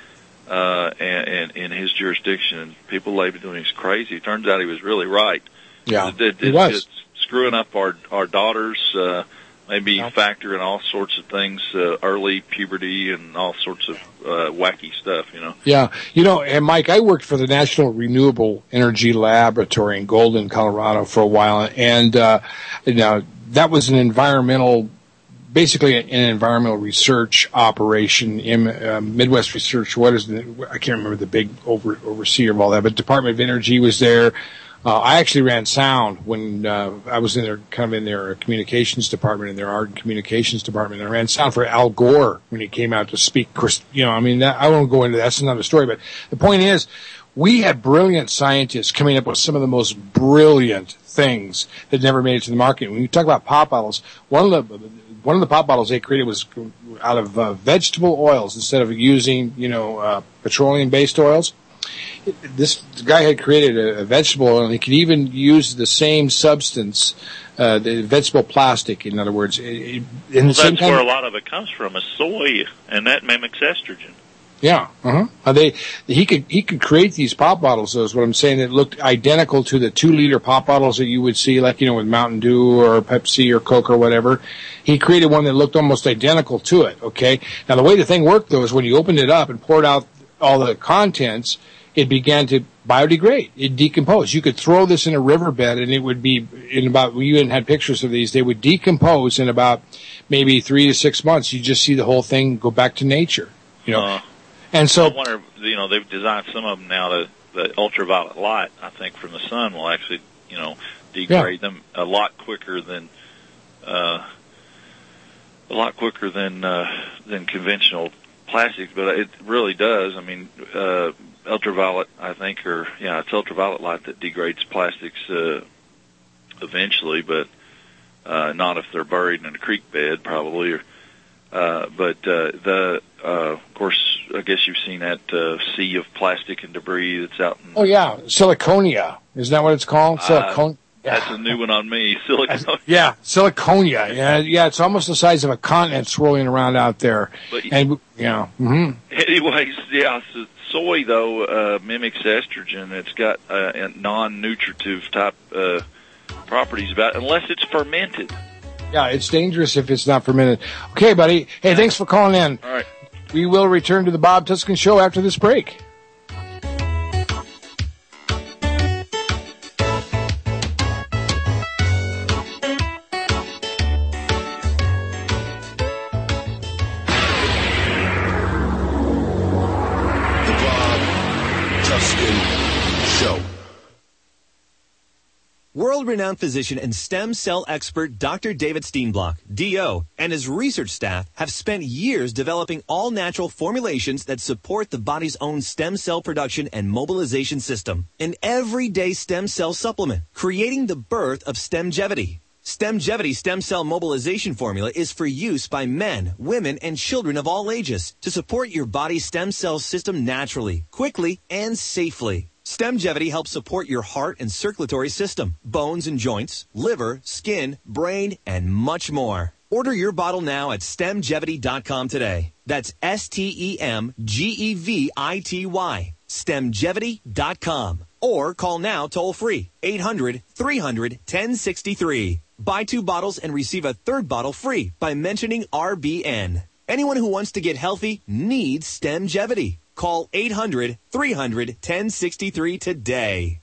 And in his jurisdiction, and people labeled him as crazy. It turns out he was really right. Yeah, he was. It's screwing up our daughters. Maybe factor in all sorts of things, early puberty and all sorts of wacky stuff, you know. Yeah. You know, and Mike, I worked for the National Renewable Energy Laboratory in Golden, Colorado for a while, and you know, that was basically an environmental research operation in Midwest Research. I can't remember the big overseer of all that, but Department of Energy was there. I actually ran sound when I was in their communications department, in their art and communications department. I ran sound for Al Gore when he came out to speak. You know, I mean, I won't go into that. That's another story. But the point is, we had brilliant scientists coming up with some of the most brilliant things that never made it to the market. When you talk about pop bottles, one of the pop bottles they created was out of vegetable oils instead of using, you know, petroleum-based oils. This guy had created a vegetable oil, and he could even use the same substance, the vegetable plastic, in other words. That's where a lot of it comes from, is soy, and that mimics estrogen. Yeah, he could create these pop bottles, though, is what I'm saying, that looked identical to the 2-liter pop bottles that you would see, like, you know, with Mountain Dew or Pepsi or Coke or whatever. He created one that looked almost identical to it, okay? Now, the way the thing worked, though, is when you opened it up and poured out all the contents, it began to biodegrade. It decomposed. You could throw this in a riverbed, and it would be we even had pictures of these. They would decompose in about maybe 3 to 6 months. You just see the whole thing go back to nature, you know. And so, I wonder, you know, they've designed some of them now to the ultraviolet light, I think, from the sun will actually, you know, degrade them a lot quicker than conventional plastics, but it really does. I mean, ultraviolet, I think, it's ultraviolet light that degrades plastics eventually, but not if they're buried in a creek bed, probably. Of course, I guess you've seen that sea of plastic and debris that's out in... Oh, yeah, siliconia. Isn't that what it's called? Siliconia. That's a new one on me, siliconia. Yeah, siliconia. Yeah, it's almost the size of a continent swirling around out there. Anyways, yeah, so soy, though, mimics estrogen. It's got non-nutritive type properties about it, unless it's fermented. Yeah, it's dangerous if it's not fermented. Okay, buddy. Hey, thanks for calling in. All right. We will return to the Bob Tuskin Show after this break. World-renowned physician and stem cell expert Dr. David Steenblock, D.O., and his research staff have spent years developing all-natural formulations that support the body's own stem cell production and mobilization system. An everyday stem cell supplement, creating the birth of Stemgevity. Stemgevity stem cell mobilization formula is for use by men, women, and children of all ages to support your body's stem cell system naturally, quickly, and safely. StemGevity helps support your heart and circulatory system, bones and joints, liver, skin, brain, and much more. Order your bottle now at StemGevity.com today. That's StemGevity. StemGevity.com. Or call now toll free, 800-300-1063. Buy 2 bottles and receive a 3rd bottle free by mentioning RBN. Anyone who wants to get healthy needs StemGevity. Call 800-300-1063 today.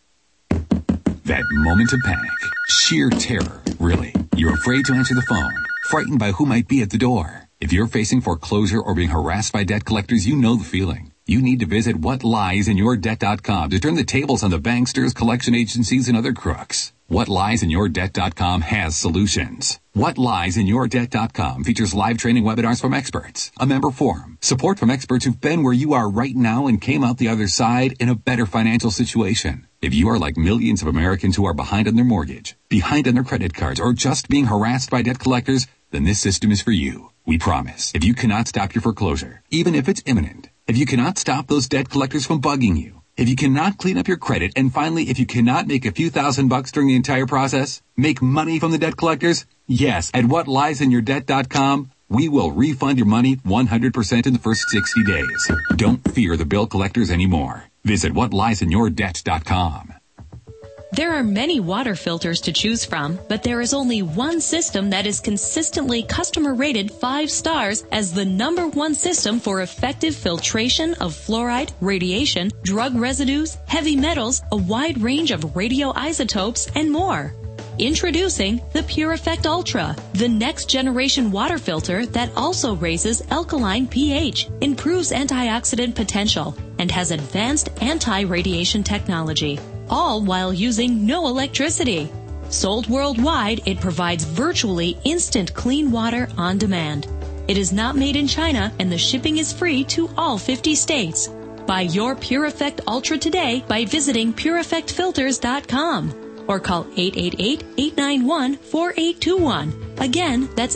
That moment of panic, sheer terror, really. You're afraid to answer the phone, frightened by who might be at the door. If you're facing foreclosure or being harassed by debt collectors, you know the feeling. You need to visit whatliesInYourDebt.com to turn the tables on the banksters, collection agencies, and other crooks. WhatLiesInYourDebt.com has solutions. WhatLiesInYourDebt.com features live training webinars from experts, a member forum, support from experts who've been where you are right now and came out the other side in a better financial situation. If you are like millions of Americans who are behind on their mortgage, behind on their credit cards, or just being harassed by debt collectors, then this system is for you. We promise. If you cannot stop your foreclosure, even if it's imminent, if you cannot stop those debt collectors from bugging you, if you cannot clean up your credit, and finally, if you cannot make a few $1,000 during the entire process, make money from the debt collectors, yes, at WhatLiesInYourDebt.com, we will refund your money 100% in the first 60 days. Don't fear the bill collectors anymore. Visit WhatLiesInYourDebt.com. There are many water filters to choose from, but there is only one system that is consistently customer rated 5 stars as the #1 system for effective filtration of fluoride, radiation, drug residues, heavy metals, a wide range of radioisotopes, and more. Introducing the Pure Effect Ultra, the next generation water filter that also raises alkaline pH, improves antioxidant potential, and has advanced anti-radiation technology, all while using no electricity. Sold worldwide, it provides virtually instant clean water on demand. It is not made in China, and the shipping is free to all 50 states. Buy your Pure Effect Ultra today by visiting PureEffectFilters.com. or call 888-891-4821. Again, that's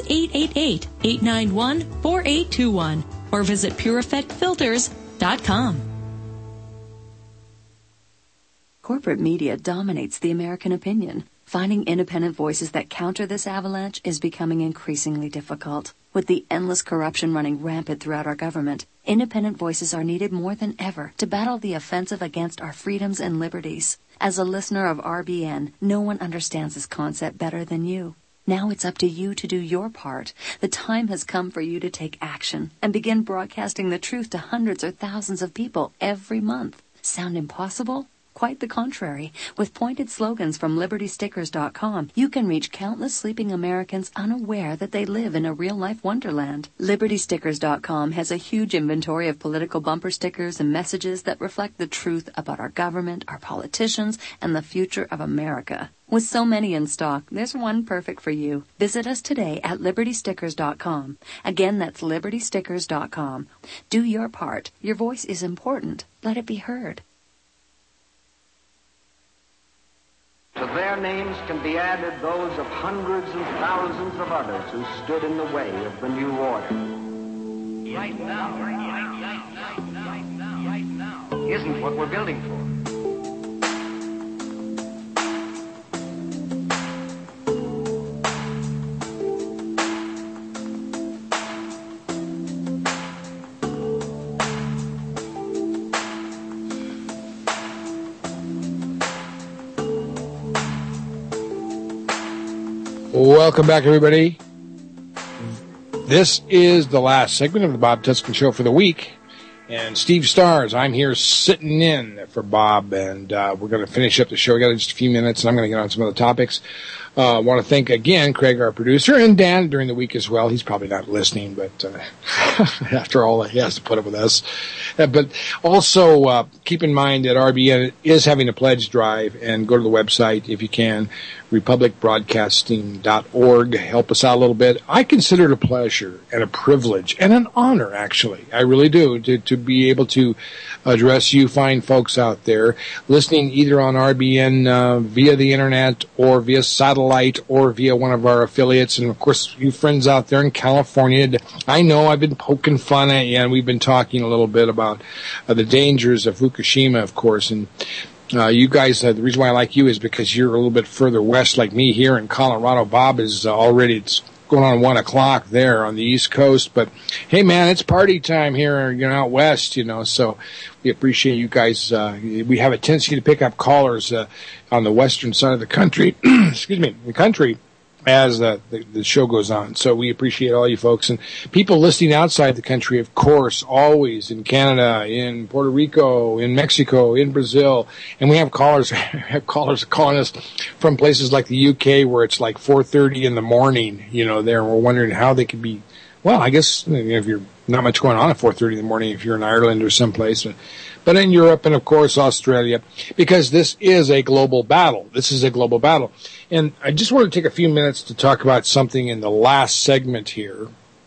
888-891-4821. Or visit PureEffectFilters.com. Corporate media dominates the American opinion. Finding independent voices that counter this avalanche is becoming increasingly difficult. With the endless corruption running rampant throughout our government, independent voices are needed more than ever to battle the offensive against our freedoms and liberties. As a listener of RBN, no one understands this concept better than you. Now it's up to you to do your part. The time has come for you to take action and begin broadcasting the truth to hundreds or thousands of people every month. Sound impossible? Quite the contrary. With pointed slogans from LibertyStickers.com, you can reach countless sleeping Americans unaware that they live in a real-life wonderland. LibertyStickers.com has a huge inventory of political bumper stickers and messages that reflect the truth about our government, our politicians, and the future of America. With so many in stock, there's one perfect for you. Visit us today at LibertyStickers.com. Again, that's LibertyStickers.com. Do your part. Your voice is important. Let it be heard. To their names can be added those of hundreds and thousands of others who stood in the way of the new order. Right now isn't what we're building for. Welcome back, everybody. This is the last segment of the Bob Tuskin Show for the week. And Steve Stars, I'm here sitting in for Bob, and we're going to finish up the show. We got just a few minutes, and I'm going to get on some other topics. I want to thank again Craig, our producer, and Dan during the week as well. He's probably not listening, but after all, he has to put up with us. But also keep in mind that RBN is having a pledge drive, and go to the website if you can. republicbroadcasting.org. Help us out a little bit. I consider it a pleasure and a privilege and an honor, actually. I really do, to be able to address you fine folks out there listening either on RBN via the internet or via satellite or via one of our affiliates. And, of course, you friends out there in California, I know I've been poking fun at you, and we've been talking a little bit about the dangers of Fukushima, of course. And you guys, the reason why I like you is because you're a little bit further west like me here in Colorado. Bob is already, it's going on 1 o'clock there on the East Coast. But, hey, man, it's party time here, out west, so we appreciate you guys. We have a tendency to pick up callers on the western side of the country, the country, as the show goes on. So we appreciate all you folks. And people listening outside the country, of course, always in Canada, in Puerto Rico, in Mexico, in Brazil. And we have callers calling us from places like the UK where it's like 4:30 in the morning, there. We're wondering how they could be, well, I guess if you're not much going on at 4:30 in the morning, if you're in Ireland or someplace. But in Europe and, of course, Australia, because this is a global battle. And I just want to take a few minutes to talk about something in the last segment here.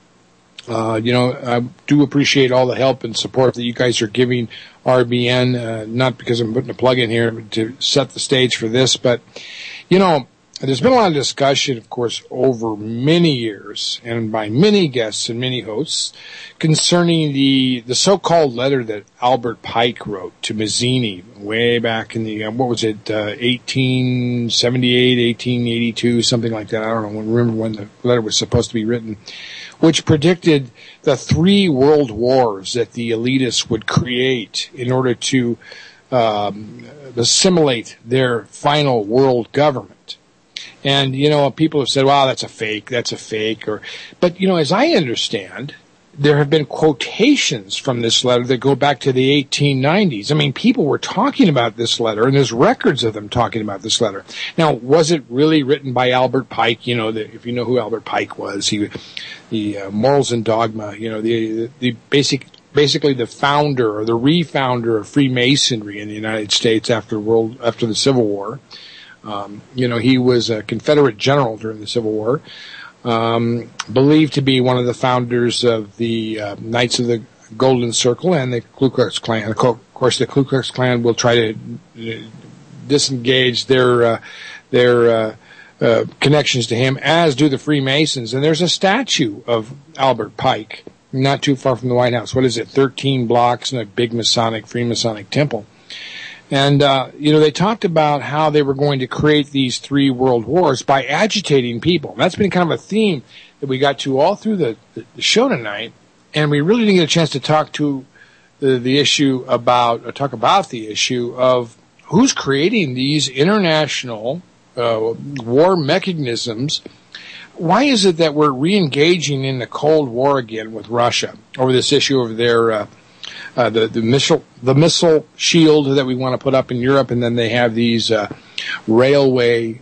I do appreciate all the help and support that you guys are giving RBN, not because I'm putting a plug in here to set the stage for this, but, there's been a lot of discussion, of course, over many years and by many guests and many hosts concerning the so-called letter that Albert Pike wrote to Mazzini way back in the, 1878, 1882, something like that. I don't remember when the letter was supposed to be written, which predicted the 3 world wars that the elitists would create in order to assimilate their final world government. And, people have said, wow, that's a fake. But, as I understand, there have been quotations from this letter that go back to the 1890s. I mean, people were talking about this letter, and there's records of them talking about this letter. Now, was it really written by Albert Pike? If you know who Albert Pike was, the Morals and Dogma, basically the founder or the refounder of Freemasonry in the United States after the Civil War. He was a Confederate general during the Civil War, believed to be one of the founders of the Knights of the Golden Circle and the Ku Klux Klan. Of course, the Ku Klux Klan will try to disengage their connections to him, as do the Freemasons. And there's a statue of Albert Pike not too far from the White House. 13 blocks in a big Freemasonic temple. And, they talked about how they were going to create these 3 world wars by agitating people. That's been kind of a theme that we got to all through the show tonight. And we really didn't get a chance to talk to the issue about who's creating these international war mechanisms. Why is it that we're re-engaging in the Cold War again with Russia over this issue of their the missile shield that we want to put up in Europe, and then they have these railway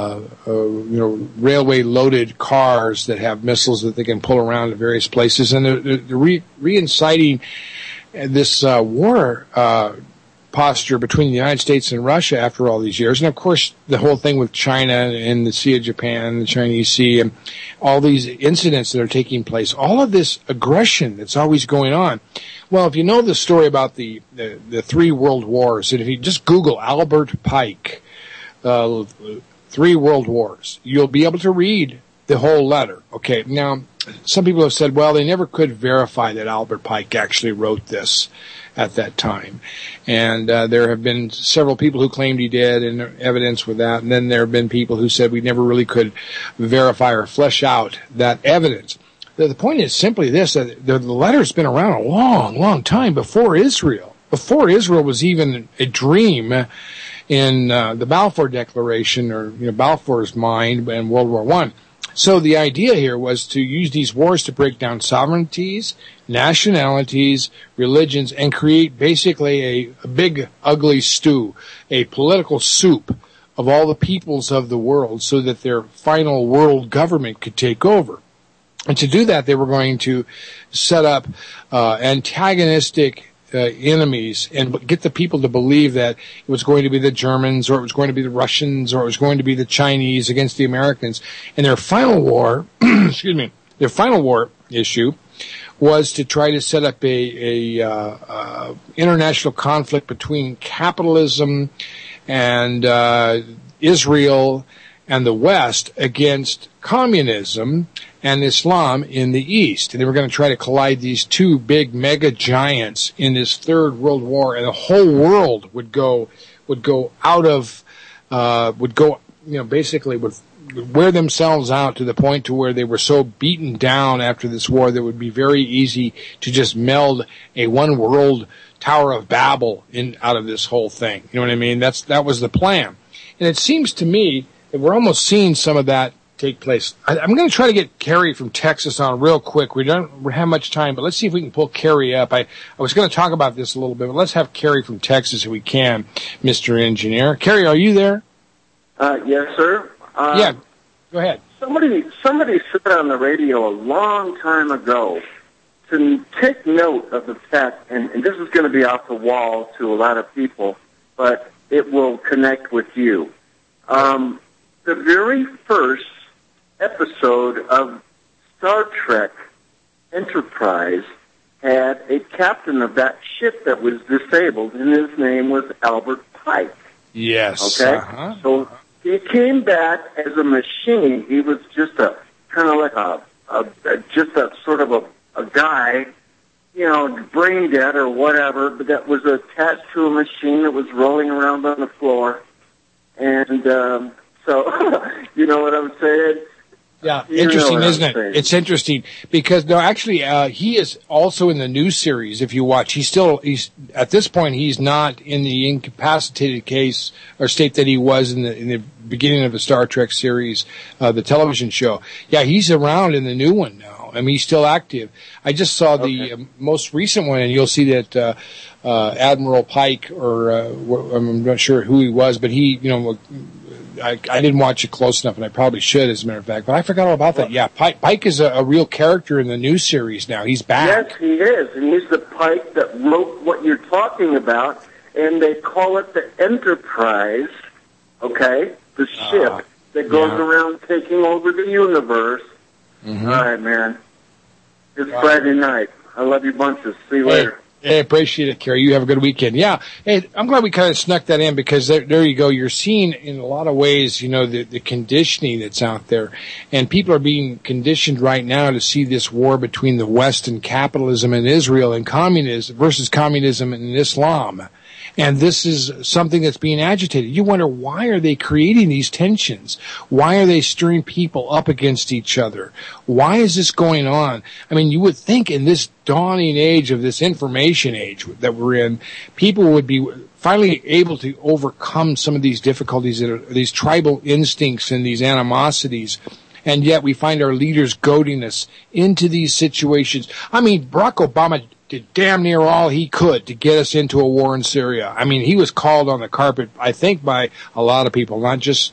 loaded cars that have missiles that they can pull around to various places, and they're reinciting this war posture between the United States and Russia after all these years. And of course, the whole thing with China and the Sea of Japan, the Chinese Sea, and all these incidents that are taking place, all of this aggression that's always going on. Well, if you know the story about the 3 world wars, and if you just Google Albert Pike, 3 world wars, you'll be able to read the whole letter. Okay, now, some people have said, well, they never could verify that Albert Pike actually wrote this at that time. And there have been several people who claimed he did, and evidence with that. And then there have been people who said we never really could verify or flesh out that evidence. The point is simply this, that the letter's been around a long, long time before Israel. Before Israel was even a dream in the Balfour Declaration, or Balfour's mind in World War I. So the idea here was to use these wars to break down sovereignties, nationalities, religions, and create basically a big, ugly stew, a political soup of all the peoples of the world so that their final world government could take over. And to do that, they were going to set up antagonistic enemies and get the people to believe that it was going to be the Germans or it was going to be the Russians or it was going to be the Chinese against the Americans. And their final war, their final war issue was to try to set up a international conflict between capitalism and Israel and the West against communism and Islam in the East. And they were going to try to collide these two big mega giants in this third world war, and the whole world would go out of, basically would wear themselves out to the point to where they were so beaten down after this war that it would be very easy to just meld a one world Tower of Babel out of this whole thing. You know what I mean? That was the plan. And it seems to me that we're almost seeing some of that take place. I'm going to try to get Carrie from Texas on real quick. We don't have much time, but let's see if we can pull Carrie up. I was going to talk about this a little bit, but let's have Carrie from Texas if we can, Mr. Engineer. Carrie, are you there? Yes, sir. Yeah, go ahead. Somebody said on the radio a long time ago to take note of the fact, and this is going to be off the wall to a lot of people, but it will connect with you. The very first episode of Star Trek Enterprise had a captain of that ship that was disabled, and his name was Albert Pike. Yes. Okay? So he came back as a machine. He was just a kind of like a sort of a guy, brain dead or whatever, but that was attached to a machine that was rolling around on the floor. And so, you know what I'm saying? Yeah, interesting, isn't it? It's interesting because he is also in the new series. If you watch, he's at this point he's not in the incapacitated case or state that he was in the beginning of the Star Trek series, the television show. Yeah, he's around in the new one now. I mean, he's still active. I just saw the most recent one, and you'll see that Admiral Pike, or I'm not sure who he was, but he, I didn't watch it close enough, and I probably should, as a matter of fact. But I forgot all about that. Yeah, Pike is a real character in the new series now. He's back. Yes, he is, and he's the Pike that wrote what you're talking about, and they call it the Enterprise, okay? The ship that goes around taking over the universe. Mm-hmm. All right, man. It's Friday night. I love you bunches. See you later. Hey, appreciate it, Carrie. You have a good weekend. Yeah. Hey, I'm glad we kind of snuck that in because there you go. You're seeing in a lot of ways, the conditioning that's out there. And people are being conditioned right now to see this war between the West and capitalism and Israel and communism versus communism and Islam. And this is something that's being agitated. You wonder, why are they creating these tensions? Why are they stirring people up against each other? Why is this going on? I mean, you would think in this dawning age of this information age that we're in, people would be finally able to overcome some of these difficulties, these tribal instincts and these animosities. And yet we find our leaders goading us into these situations. I mean, Barack Obama did damn near all he could to get us into a war in Syria. I mean, he was called on the carpet, I think, by a lot of people, not just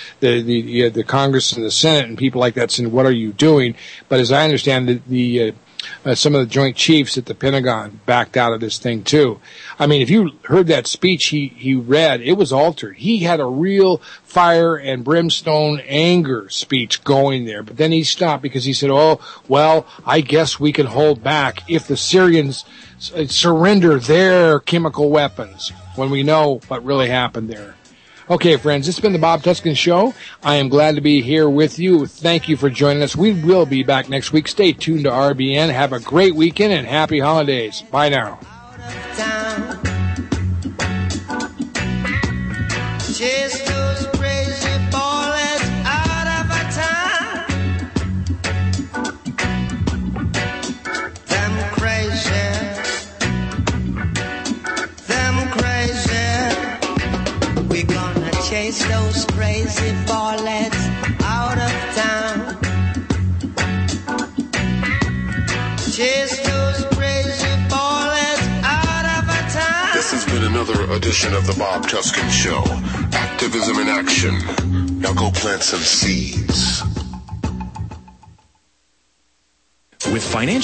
the Congress and the Senate and people like that saying, "What are you doing?" But as I understand, some of the Joint Chiefs at the Pentagon backed out of this thing too. I mean, if you heard that speech he read, it was altered. He had a real fire and brimstone anger speech going there, but then he stopped because he said, "Oh, well, I guess we can hold back if the Syrians surrender their chemical weapons," when we know what really happened there. Okay, friends, this has been the Bob Tuskin Show. I am glad to be here with you. Thank you for joining us. We will be back next week. Stay tuned to RBN. Have a great weekend and happy holidays. Bye now. Chase those crazy ballers out of our town. Them crazy. We're gonna chase those crazy ballers out of town. Chase those crazy ballers out of our town. This has been another edition of the Bob Tuskin Show. Activism in action. Now go plant some seeds. With financial